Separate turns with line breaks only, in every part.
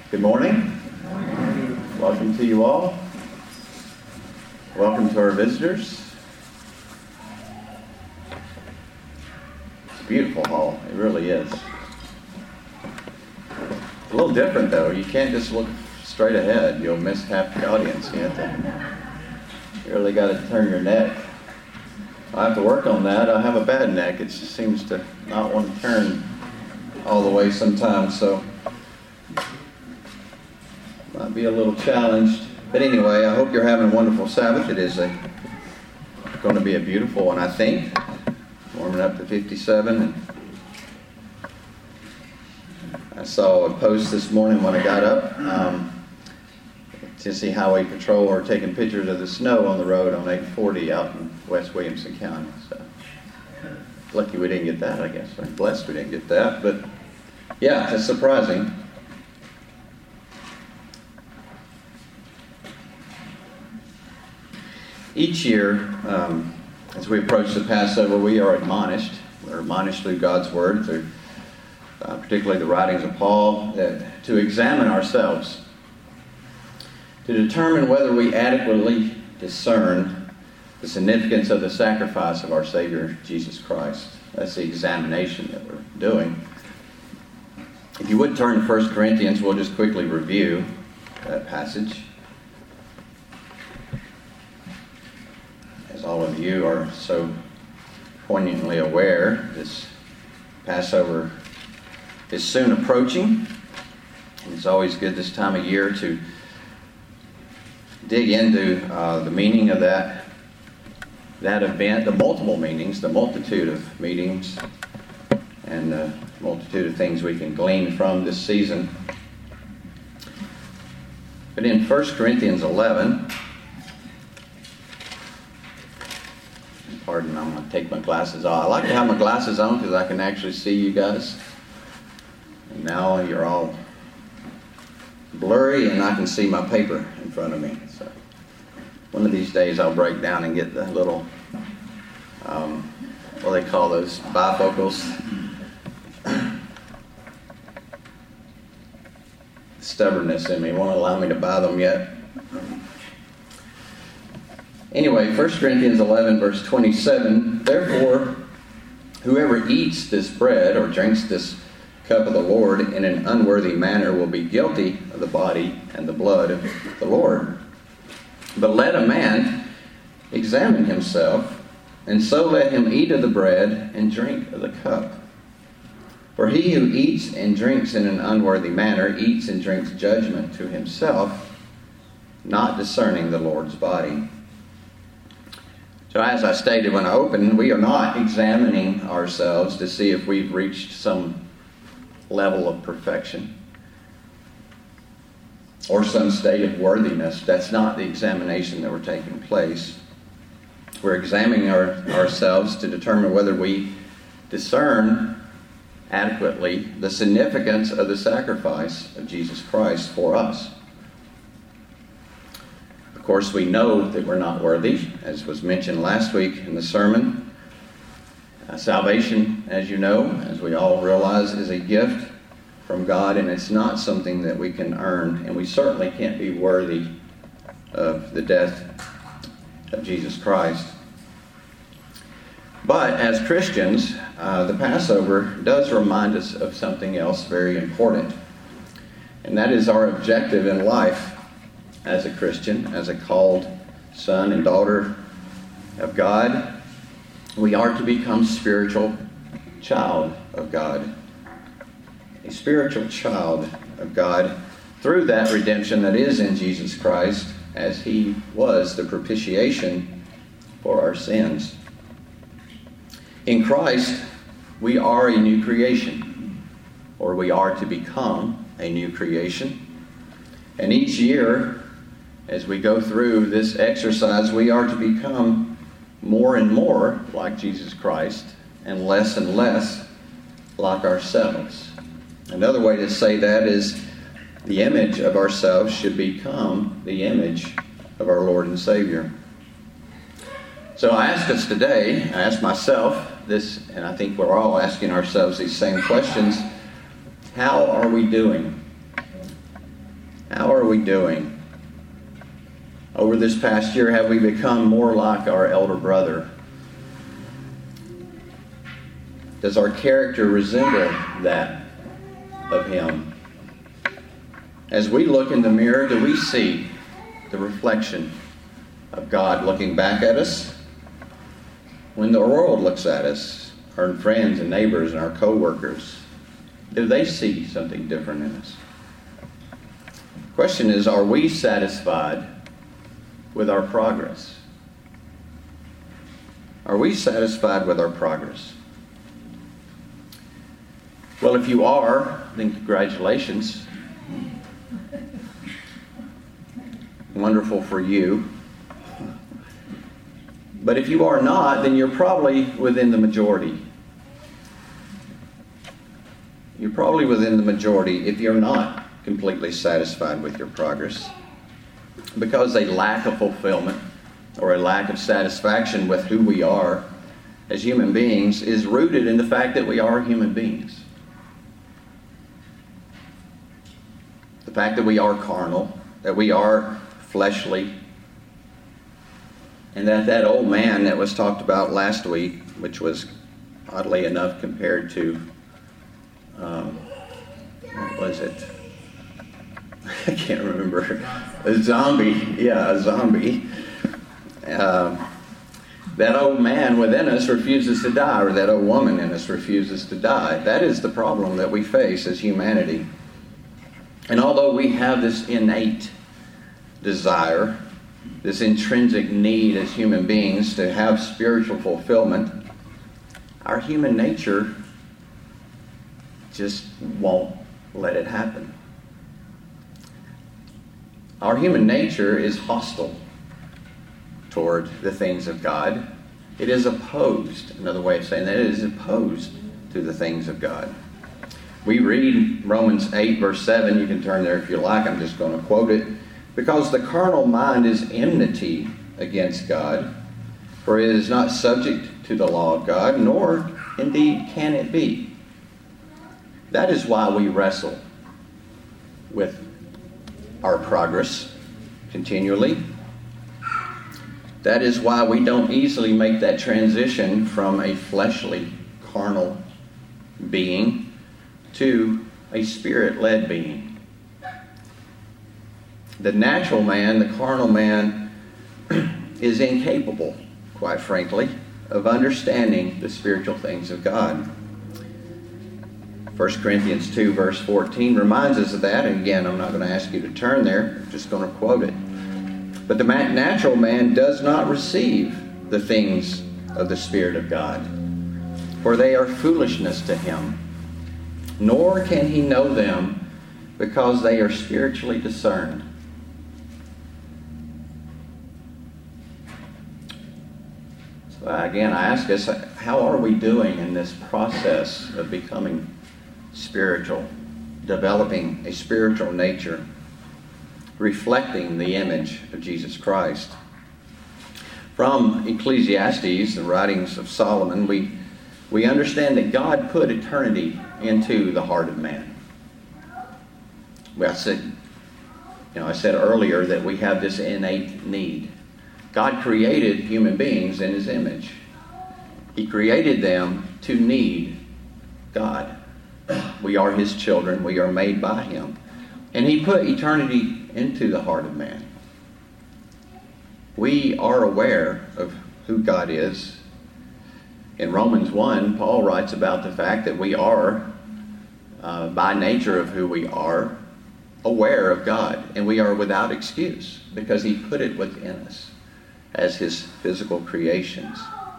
Good morning. Welcome to you all. Welcome to our visitors. It's a beautiful hall. It really is. A little different though. You can't just look straight ahead. You'll miss half the audience. You really got to turn your neck. I have to work on that. I have a bad neck. It just seems to not want to turn all the way sometimes. So might be a little challenged. But anyway, I hope you're having a wonderful Sabbath. It is going to be a beautiful one, I think. Warming up to 57. And I saw a post this morning when I got up. Tennessee Highway Patrol are taking pictures of the snow on the road on 840 out in West Williamson County. So lucky we didn't get that, I guess. I'm blessed we didn't get that. But yeah, it's surprising. Each year, as we approach the Passover, we are admonished. We're admonished through God's Word, through particularly the writings of Paul, to examine ourselves, to determine whether we adequately discern the significance of the sacrifice of our Savior, Jesus Christ. That's the examination that we're doing. If you would turn to 1 Corinthians, we'll just quickly review that passage. As all of you are so poignantly aware, this Passover is soon approaching. And it's always good this time of year to dig into the meaning of that event, the multiple meanings, the multitude of meanings, and the multitude of things we can glean from this season. But in 1 Corinthians 11, pardon, I'm going to take my glasses off. I like to have my glasses on because I can actually see you guys. And now you're all blurry and I can see my paper in front of me. So one of these days I'll break down and get the little, what do they call those, bifocals? Stubbornness in me won't allow me to buy them yet. Anyway, 1 Corinthians 11, verse 27, therefore, whoever eats this bread or drinks this cup of the Lord in an unworthy manner will be guilty of the body and the blood of the Lord. But let a man examine himself, and so let him eat of the bread and drink of the cup. For he who eats and drinks in an unworthy manner eats and drinks judgment to himself, not discerning the Lord's body. So as I stated when I opened, we are not examining ourselves to see if we've reached some level of perfection or some state of worthiness. That's not the examination that we're taking place. We're examining ourselves to determine whether we discern adequately the significance of the sacrifice of Jesus Christ for us. Of course, we know that we're not worthy, as was mentioned last week in the sermon. Salvation, as you know, as we all realize, is a gift from God, and it's not something that we can earn, and we certainly can't be worthy of the death of Jesus Christ. But as Christians, the Passover does remind us of something else very important, and that is our objective in life. As a Christian, as a called son and daughter of God, we are to become spiritual child of God. A spiritual child of God through that redemption that is in Jesus Christ, as He was the propitiation for our sins. In Christ, we are a new creation, or we are to become a new creation. And each year, as we go through this exercise, we are to become more and more like Jesus Christ and less like ourselves. Another way to say that is the image of ourselves should become the image of our Lord and Savior. So I ask us today, I ask myself this, and I think we're all asking ourselves these same questions. How are we doing? How are we doing? Over this past year, have we become more like our elder brother? Does our character resemble that of him? As we look in the mirror, do we see the reflection of God looking back at us? When the world looks at us, our friends and neighbors and our co-workers, do they see something different in us? The question is, are we satisfied with our progress? Are we satisfied with our progress? Well, if you are, then congratulations. Wonderful for you. But if you are not, then you're probably within the majority. You're probably within the majority if you're not completely satisfied with your progress. Because a lack of fulfillment or a lack of satisfaction with who we are as human beings is rooted in the fact that we are human beings. The fact that we are carnal, that we are fleshly, and that old man that was talked about last week, which was oddly enough compared to, what was it? I can't remember. A zombie. Yeah, a zombie. That old man within us refuses to die, or that old woman in us refuses to die. That is the problem that we face as humanity. And although we have this innate desire, this intrinsic need as human beings to have spiritual fulfillment, our human nature just won't let it happen. Our human nature is hostile toward the things of God. It is opposed, another way of saying that, it is opposed to the things of God. We read Romans 8, verse 7. You can turn there if you like. I'm just going to quote it. Because the carnal mind is enmity against God, for it is not subject to the law of God, nor indeed can it be. That is why we wrestle with our progress continually. That is why we don't easily make that transition from a fleshly, carnal being to a spirit-led being. The natural man, the carnal man, is incapable, quite frankly, of understanding the spiritual things of God. 1 Corinthians 2, verse 14 reminds us of that. And again, I'm not going to ask you to turn there. I'm just going to quote it. But the natural man does not receive the things of the Spirit of God, for they are foolishness to him. Nor can he know them, because they are spiritually discerned. So again, I ask us, how are we doing in this process of becoming spiritual, developing a spiritual nature, reflecting the image of Jesus Christ? From Ecclesiastes, the writings of Solomon, we understand that God put eternity into the heart of man. I said earlier that we have this innate need. God created human beings in His image. He created them to need God. We are His children. We are made by Him. And He put eternity into the heart of man. We are aware of who God is. In Romans 1, Paul writes about the fact that we are, by nature of who we are, aware of God. And we are without excuse because He put it within us as His physical creations.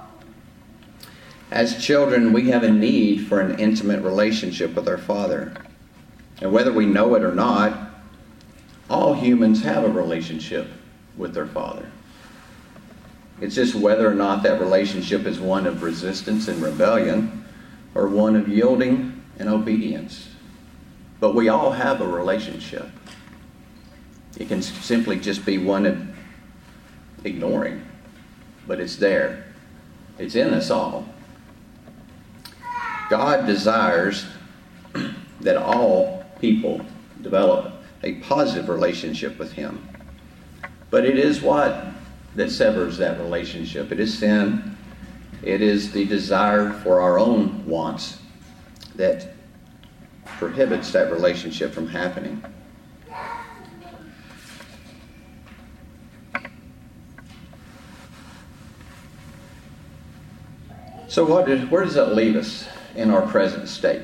As children, we have a need for an intimate relationship with our Father. And whether we know it or not, all humans have a relationship with their Father. It's just whether or not that relationship is one of resistance and rebellion or one of yielding and obedience. But we all have a relationship. It can simply just be one of ignoring, but it's there. It's in us all. God desires that all people develop a positive relationship with Him. But it is what that severs that relationship. It is sin. It is the desire for our own wants that prohibits that relationship from happening. So where does that leave us in our present state?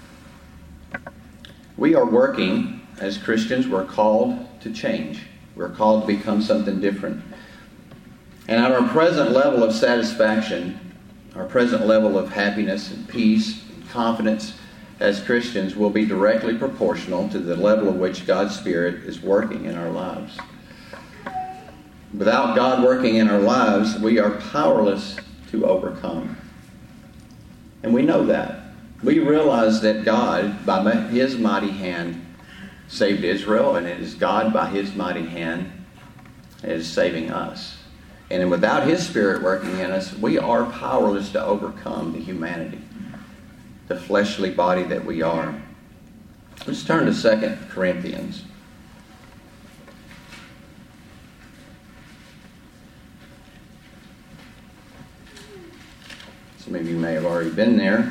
We are working, as Christians, we're called to change. We're called to become something different. And at our present level of satisfaction, our present level of happiness and peace and confidence as Christians will be directly proportional to the level of which God's Spirit is working in our lives. Without God working in our lives, we are powerless to overcome. And we know that. We realize that God, by His mighty hand, saved Israel, and it is God, by His mighty hand, is saving us. And without His Spirit working in us, we are powerless to overcome the humanity, the fleshly body that we are. Let's turn to 2 Corinthians. Some of you may have already been there.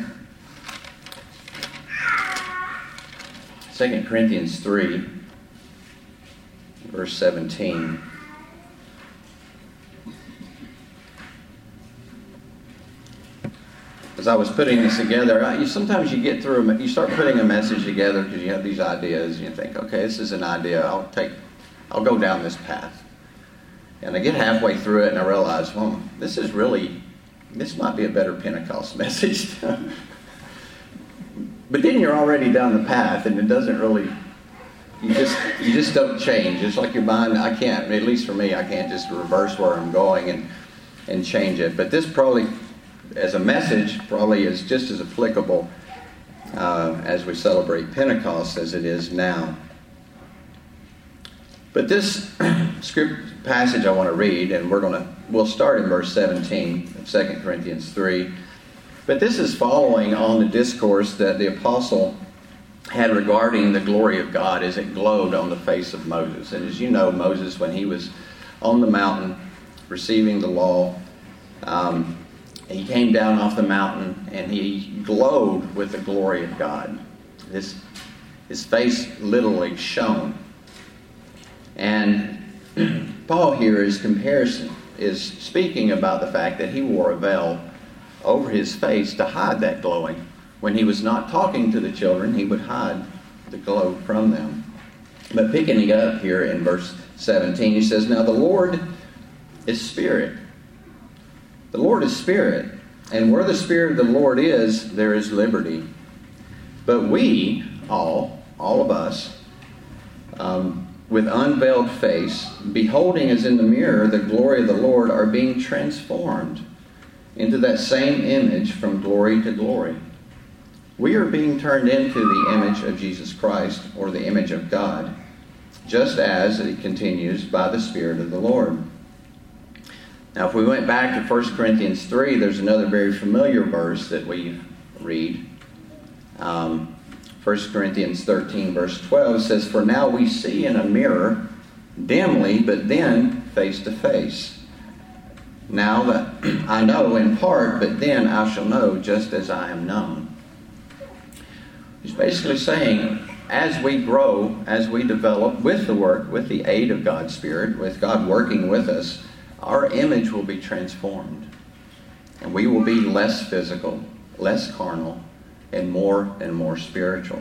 2 Corinthians 3, verse 17. As I was putting this together, sometimes you get through, you start putting a message together because you have these ideas, and you think, okay, this is an idea, I'll go down this path. And I get halfway through it and I realize, well, this might be a better Pentecost message. But then you're already down the path, and it doesn't really, you just don't change. It's like your mind, at least for me, I can't just reverse where I'm going and change it. But this probably, as a message, probably is just as applicable as we celebrate Pentecost as it is now. But this script passage I want to read, and we'll start in verse 17 of 2 Corinthians 3. But this is following on the discourse that the apostle had regarding the glory of God as it glowed on the face of Moses. And as you know, Moses, when he was on the mountain receiving the law, he came down off the mountain and he glowed with the glory of God. His face literally shone. And Paul here is speaking about the fact that he wore a veil over his face to hide that glowing. When he was not talking to the children, he would hide the glow from them. But picking it up here in verse 17, he says, "Now the Lord is Spirit." The Lord is Spirit, and where the Spirit of the Lord is, there is liberty. But we, all of us, with unveiled face, beholding as in the mirror the glory of the Lord, are being transformed into that same image from glory to glory. We are being turned into the image of Jesus Christ, or the image of God, just as it continues by the Spirit of the Lord. Now, if we went back to 1 Corinthians 3, there's another very familiar verse that we read. 1 Corinthians 13, verse 12 says, "For now we see in a mirror dimly, but then face to face. Now that I know in part, but then I shall know just as I am known." He's basically saying, as we grow, as we develop with the aid of God's Spirit, with God working with us, our image will be transformed. And we will be less physical, less carnal, and more spiritual.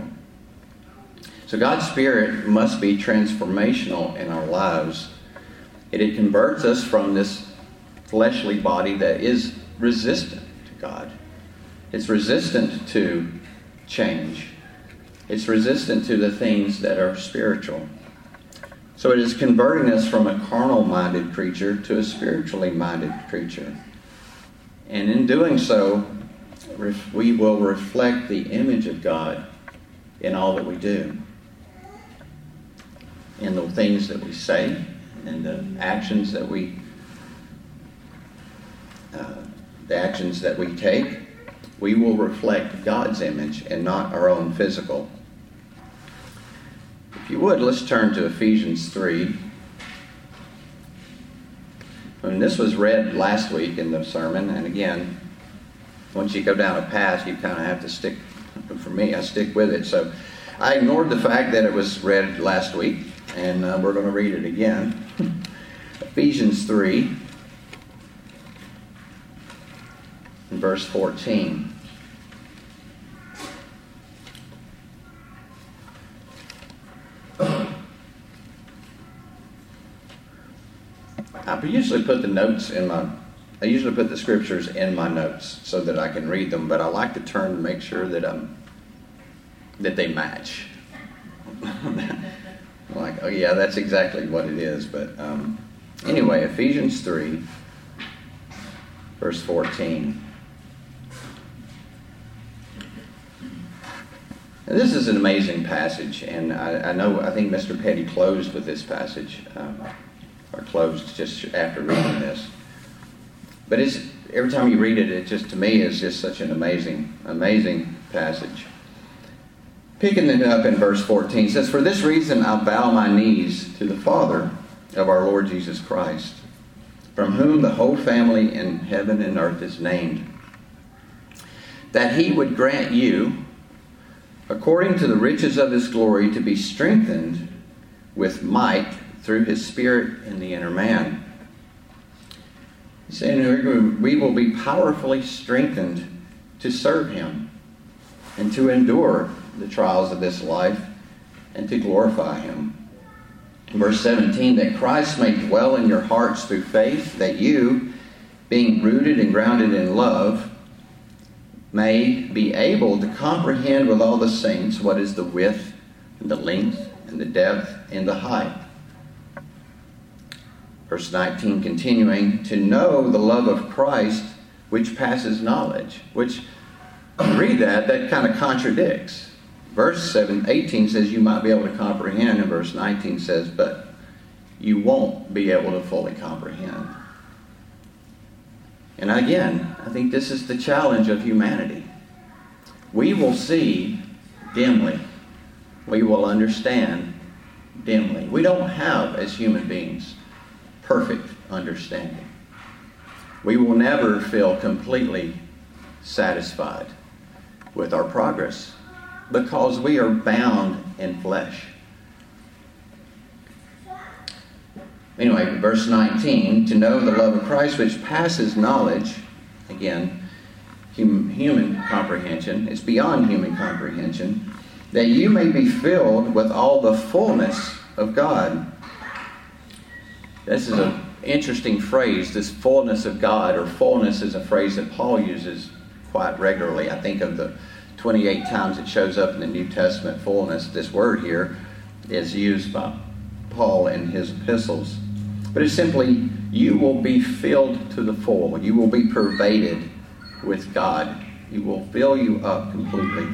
So God's Spirit must be transformational in our lives. It converts us from this fleshly body that is resistant to God. It's resistant to change. It's resistant to the things that are spiritual. So it is converting us from a carnal-minded creature to a spiritually-minded creature. And in doing so, we will reflect the image of God in all that we do. In the things that we say, and the actions that we take, we will reflect God's image and not our own physical. If you would, let's turn to Ephesians 3. And this was read last week in the sermon, and again, once you go down a path, you kind of have to stick, for me, I stick with it. So I ignored the fact that it was read last week, and we're going to read it again. Ephesians 3, and verse 14. I usually put the scriptures in my notes so that I can read them, but I like to turn to make sure that they match. Like, oh yeah, that's exactly what it is. But anyway, Ephesians 3, verse 14. And this is an amazing passage, and I think Mr. Petty closed with this passage. Or closed just after reading this. But every time you read it, it just, to me, is just such an amazing passage. Picking it up in verse 14, it says, "For this reason I bow my knees to the Father of our Lord Jesus Christ, from whom the whole family in heaven and earth is named, that he would grant you, according to the riches of his glory, to be strengthened with might through his Spirit in the inner man." He's saying we will be powerfully strengthened to serve him and to endure the trials of this life and to glorify him. In verse 17, "that Christ may dwell in your hearts through faith, that you, being rooted and grounded in love, may be able to comprehend with all the saints what is the width and the length and the depth and the height." Verse 19, continuing, "to know the love of Christ which passes knowledge." Which, when you read that kind of contradicts. Verse 18 says you might be able to comprehend, and verse 19 says, but you won't be able to fully comprehend. And again, I think this is the challenge of humanity. We will see dimly. We will understand dimly. We don't have, as human beings, perfect understanding. We will never feel completely satisfied with our progress because we are bound in flesh. Anyway, verse 19, "to know the love of Christ which passes knowledge," again, human comprehension, it's beyond human comprehension, "that you may be filled with all the fullness of God." This is an interesting phrase, this fullness of God, or fullness is a phrase that Paul uses quite regularly. I think of the 28 times it shows up in the New Testament, fullness. This word here is used by Paul in his epistles. But it's simply, you will be filled to the full. You will be pervaded with God. He will fill you up completely.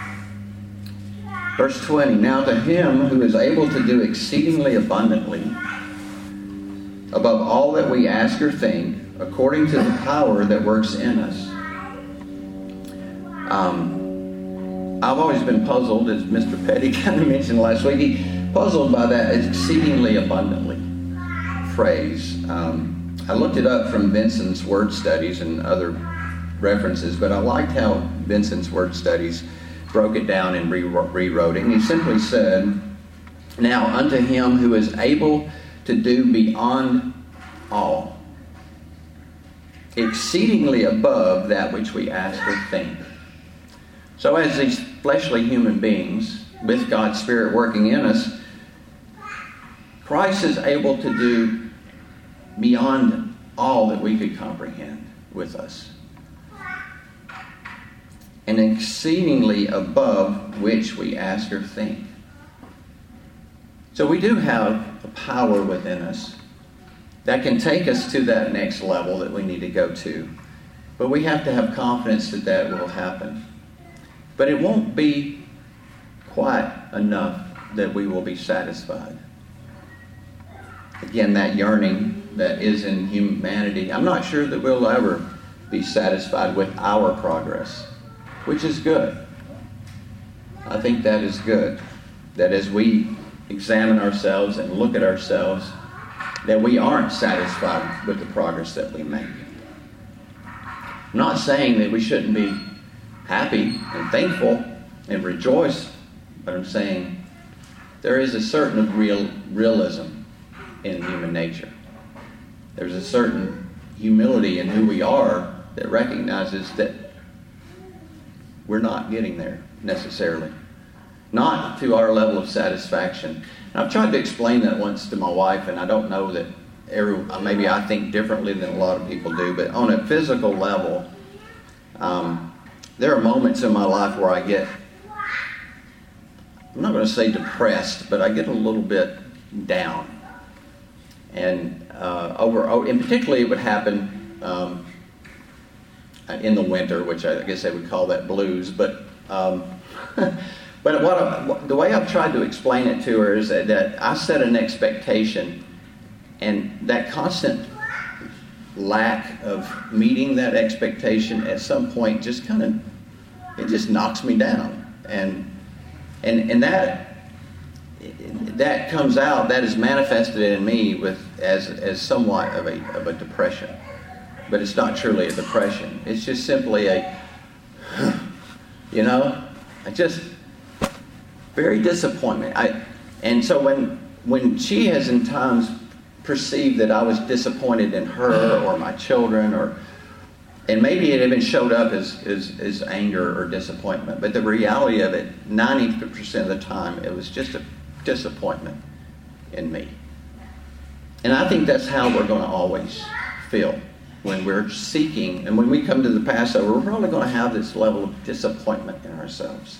Verse 20, "now to him who is able to do exceedingly abundantly, above all that we ask or think, according to the power that works in us." I've always been puzzled, as Mr. Petty kind of mentioned last week, puzzled by that exceedingly abundantly phrase. I looked it up from Vincent's word studies and other references, but I liked how Vincent's word studies broke it down and rewrote it. And he simply said, "Now unto him who is able to do beyond all, exceedingly above that which we ask or think." So as these fleshly human beings, with God's Spirit working in us, Christ is able to do beyond all that we could comprehend with us, and exceedingly above which we ask or think. So we do have a power within us that can take us to that next level that we need to go to. But we have to have confidence that that will happen. But it won't be quite enough that we will be satisfied. Again, that yearning that is in humanity, I'm not sure that we'll ever be satisfied with our progress, which is good. I think that is good. That as we examine ourselves and look at ourselves, that we aren't satisfied with the progress that we make. I'm not saying that we shouldn't be happy and thankful and rejoice, but I'm saying there is a certain realism in human nature. There's a certain humility in who we are that recognizes that we're not getting there necessarily. Not to our level of satisfaction. And I've tried to explain that once to my wife, and I don't know that maybe I think differently than a lot of people do, but on a physical level, there are moments in my life where I get, I'm not going to say depressed, but I get a little bit down. And and particularly it would happen in the winter, which I guess they would call that blues. But the way I've tried to explain it to her is that I set an expectation, and that constant lack of meeting that expectation at some point just it just knocks me down, and that comes out, that is manifested in me as somewhat of a depression. But it's not truly a depression. It's just simply very disappointment. And so when she has in times perceived that I was disappointed in her or my children, and maybe it even showed up as anger or disappointment, but the reality of it, 90% of the time, it was just a disappointment in me. And I think that's how we're going to always feel when we're seeking, and when we come to the Passover, we're probably going to have this level of disappointment in ourselves.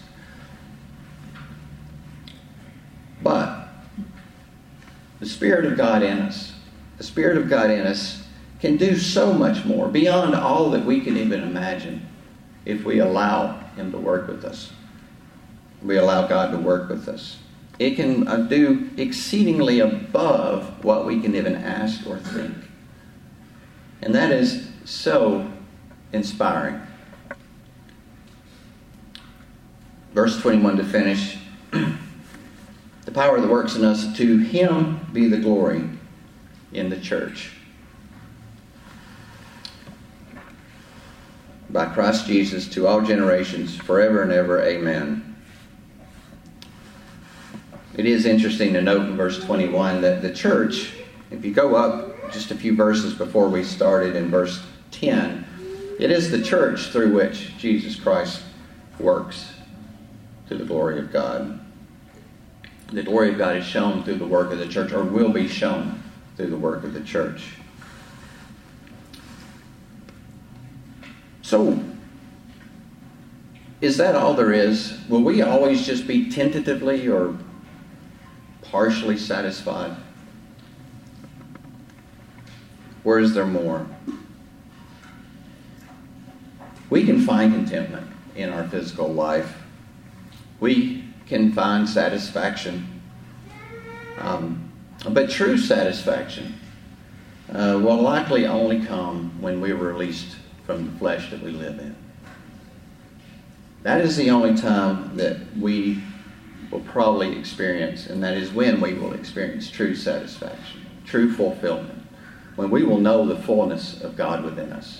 But the Spirit of God in us, can do so much more, beyond all that we can even imagine, if we allow Him to work with us. We allow God to work with us. It can do exceedingly above what we can even ask or think. And that is so inspiring. Verse 21 to finish. The power that works in us, to Him be the glory in the church, by Christ Jesus, to all generations, forever and ever. Amen. It is interesting to note in verse 21 that the church, if you go up just a few verses before we started in verse 10, it is the church through which Jesus Christ works to the glory of God. The glory of God is shown through the work of the church, or will be shown through the work of the church. So, is that all there is? Will we always just be tentatively or partially satisfied? Or is there more? We can find contentment in our physical life. We can find satisfaction. But true satisfaction will likely only come when we're released from the flesh that we live in. That is the only time that we will probably experience, and that is when we will experience true satisfaction, true fulfillment, when we will know the fullness of God within us.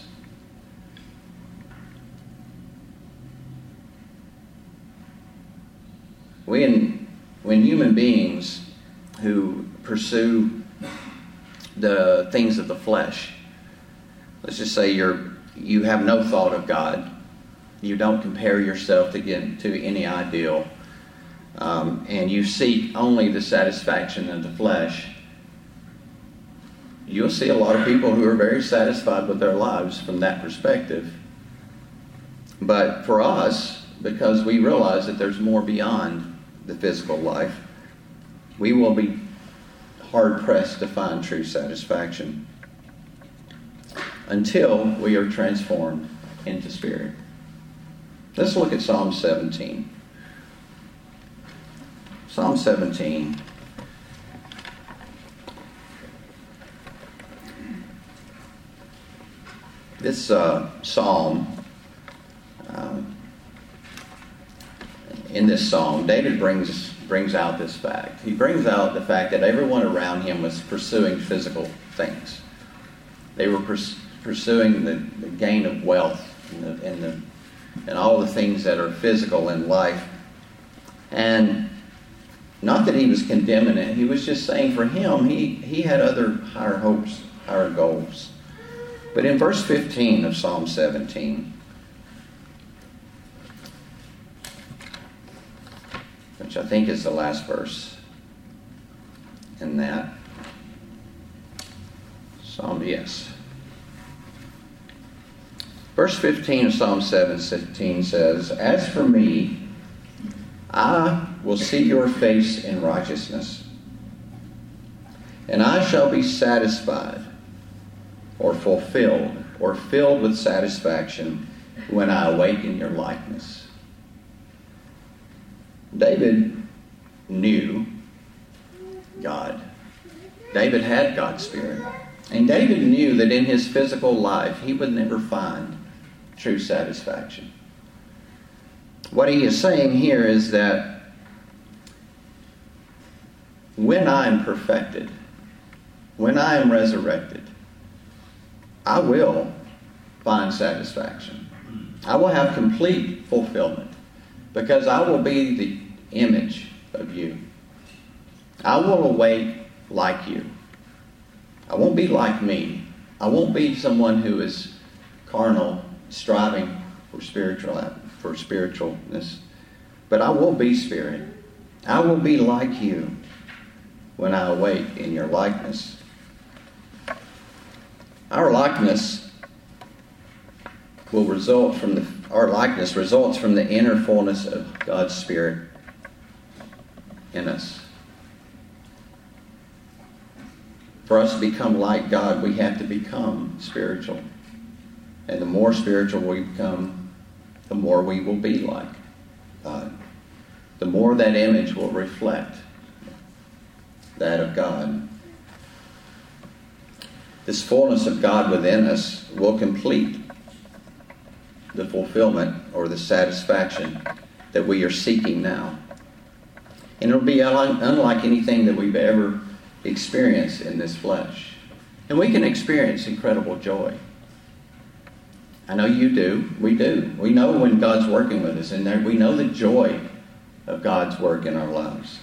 When human beings who pursue the things of the flesh, let's just say you have no thought of God, you don't compare yourself to any ideal, and you seek only the satisfaction of the flesh, you'll see a lot of people who are very satisfied with their lives from that perspective. But for us, because we realize that there's more beyond the physical life, we will be hard-pressed to find true satisfaction until we are transformed into spirit. Let's look at Psalm 17. Psalm 17. This psalm, in this psalm, David brings brings out this fact. He brings out the fact that everyone around him was pursuing physical things. They were pursuing the gain of wealth and all the things that are physical in life. And not that he was condemning it. He was just saying for him, he had other higher hopes, higher goals. But in verse 15 of Psalm 17, which I think is the last verse in that. Yes. Verse 15 of Psalm 17 says, "As for me, I will see your face in righteousness, and I shall be satisfied or fulfilled or filled with satisfaction when I awaken your likeness." David knew God. David had God's Spirit. And David knew that in his physical life he would never find true satisfaction. What he is saying here is that when I am perfected, when I am resurrected, I will find satisfaction. I will have complete fulfillment because I will be the image of you. I will awake like you. I won't be like me. I won't be someone who is carnal, striving for spiritualness. But I will be spirit. I will be like you when I awake in your likeness. Our likeness results from the inner fullness of God's Spirit in us. For us to become like God, we have to become spiritual. And the more spiritual we become, the more we will be like God. The more that image will reflect that of God. This fullness of God within us will complete the fulfillment or the satisfaction that we are seeking now. And it'll be unlike anything that we've ever experienced in this flesh. And we can experience incredible joy. I know you do. We do. We know when God's working with us, and we know the joy of God's work in our lives.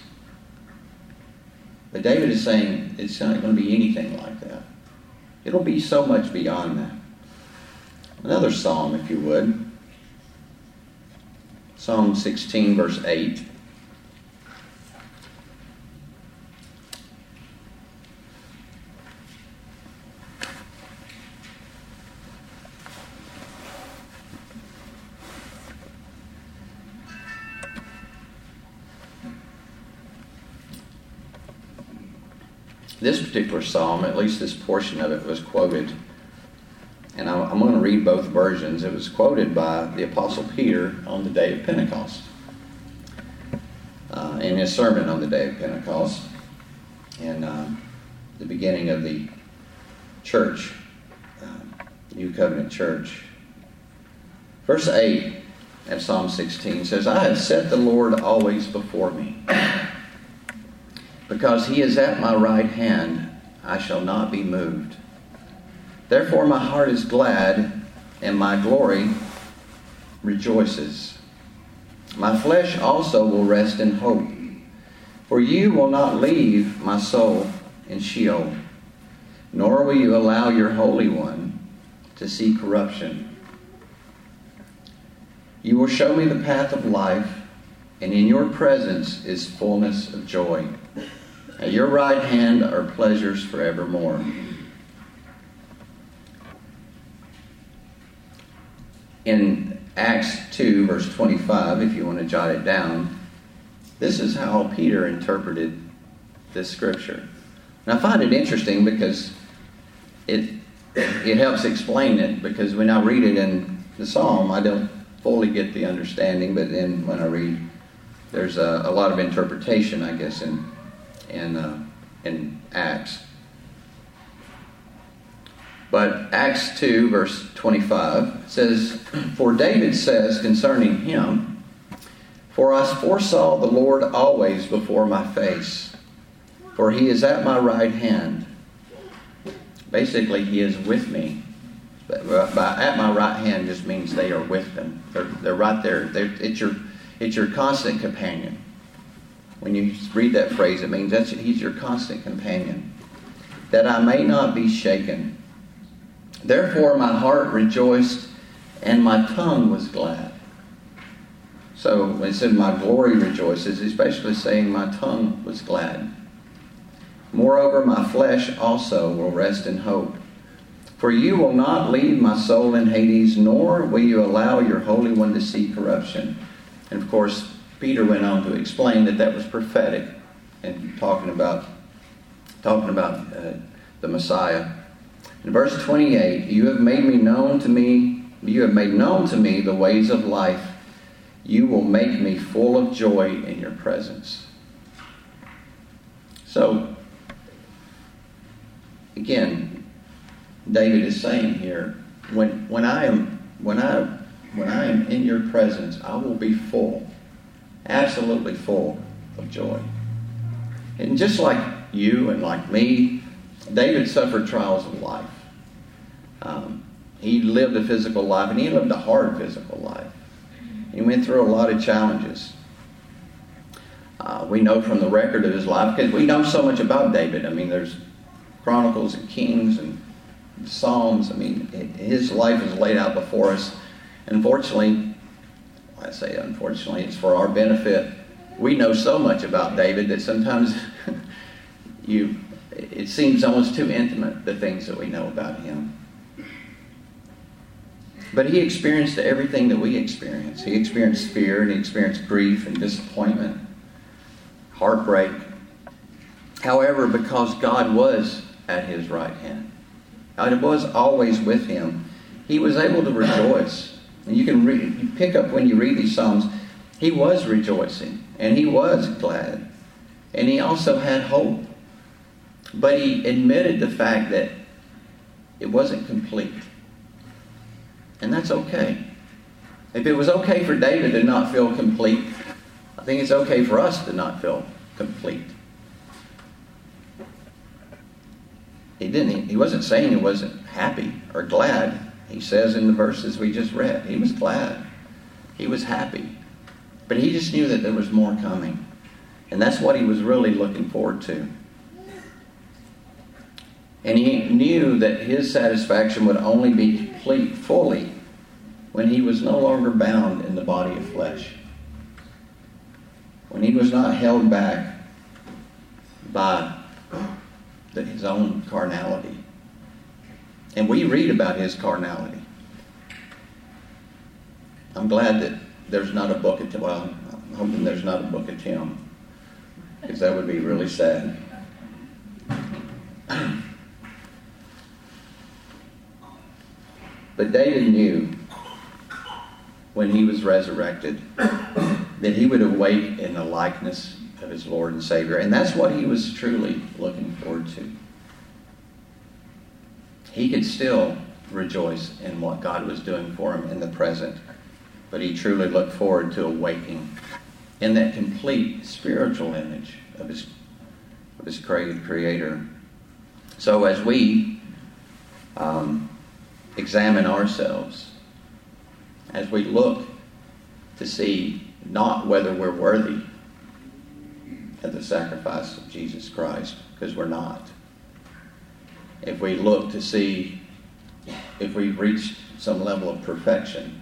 But David is saying it's not going to be anything like that. It'll be so much beyond that. Another psalm, if you would. Psalm 16, verse 8. This particular psalm, at least this portion of it, was quoted, and I'm going to read both versions. It was quoted by the Apostle Peter on the day of Pentecost, in his sermon on the day of Pentecost, in the beginning of the church, New Covenant Church. Verse 8 of Psalm 16 says, "I have set the Lord always before me. Because he is at my right hand, I shall not be moved. Therefore my heart is glad, and my glory rejoices. My flesh also will rest in hope. For you will not leave my soul in Sheol, nor will you allow your Holy One to see corruption. You will show me the path of life, and in your presence is fullness of joy. At your right hand are pleasures forevermore." In Acts 2, verse 25, if you want to jot it down, this is how Peter interpreted this scripture. And I find it interesting because it helps explain it, because when I read it in the psalm, I don't fully get the understanding, but then when I read, there's a lot of interpretation, I guess, in Acts. But Acts 2, verse 25 says, "For David says concerning him, For I foresaw the Lord always before my face, for he is at my right hand. Basically, he is with me. At my right hand just means they are with them. They're right there. It's your constant companion. When you read that phrase, it means he's your constant companion. That I may not be shaken. Therefore my heart rejoiced, and my tongue was glad. So when it said my glory rejoices, he's basically saying my tongue was glad. Moreover, my flesh also will rest in hope. For you will not leave my soul in Hades, nor will you allow your Holy One to see corruption. And of course, Peter went on to explain that was prophetic, and talking about the Messiah. In verse 28, you have made known to me the ways of life. You will make me full of joy in your presence. So, again, David is saying here, when I am in your presence, I will be full, absolutely full of joy. And just like you and like me, David suffered trials of life. He lived a physical life, and he lived a hard physical life. He went through a lot of challenges. We know from the record of his life, because we know so much about David. I mean, there's Chronicles and Kings and Psalms. I mean, his life is laid out before us. Unfortunately, I say unfortunately, it's for our benefit. We know so much about David that sometimes it seems almost too intimate, the things that we know about him. But he experienced everything that we experience. He experienced fear, and he experienced grief and disappointment, heartbreak. However, because God was at his right hand, God was always with him, he was able to rejoice. And you pick up when you read these Psalms, he was rejoicing, and he was glad, and he also had hope. But he admitted the fact that it wasn't complete. And that's okay. If it was okay for David to not feel complete, I think it's okay for us to not feel complete. He wasn't saying he wasn't happy or glad. He says in the verses we just read, he was glad. He was happy. But he just knew that there was more coming. And that's what he was really looking forward to. And he knew that his satisfaction would only be complete fully when he was no longer bound in the body of flesh. When he was not held back by his own carnality. And we read about his carnality. I'm glad that there's not a book of Tim. Well, I'm hoping there's not a book of Tim, because that would be really sad. But David knew when he was resurrected that he would awake in the likeness of his Lord and Savior. And that's what he was truly looking forward to. He could still rejoice in what God was doing for him in the present, but he truly looked forward to awaking in that complete spiritual image of his Creator. So as we examine ourselves, as we look to see not whether we're worthy of the sacrifice of Jesus Christ, because we're not. If we look to see if we've reached some level of perfection,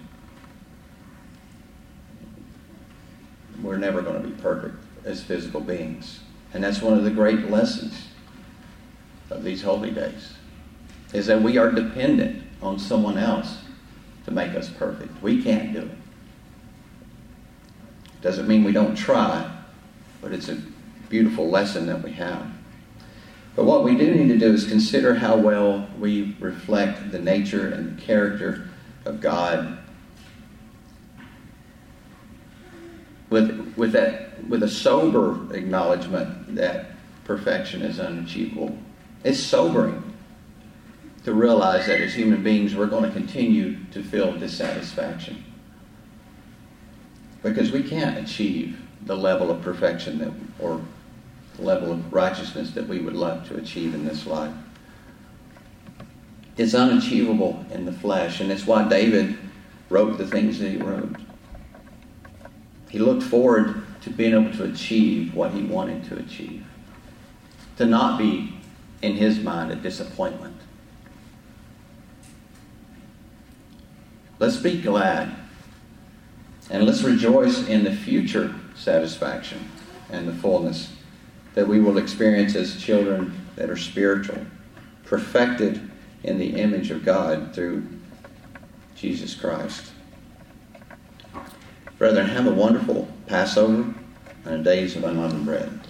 we're never going to be perfect as physical beings. And that's one of the great lessons of these holy days, is that we are dependent on someone else to make us perfect. We can't do it. Doesn't mean we don't try, but it's a beautiful lesson that we have. But what we do need to do is consider how well we reflect the nature and the character of God with a sober acknowledgement that perfection is unachievable. It's sobering to realize that as human beings we're going to continue to feel dissatisfaction. because we can't achieve the level of perfection or level of righteousness that we would like to achieve in this life. It's unachievable in the flesh, and it's why David wrote the things that he wrote. He looked forward to being able to achieve what he wanted to achieve, to not be, in his mind, a disappointment. Let's be glad, and let's rejoice in the future satisfaction and the fullness that we will experience as children that are spiritual, perfected in the image of God through Jesus Christ. Brethren, have a wonderful Passover and a Days of Unleavened Bread.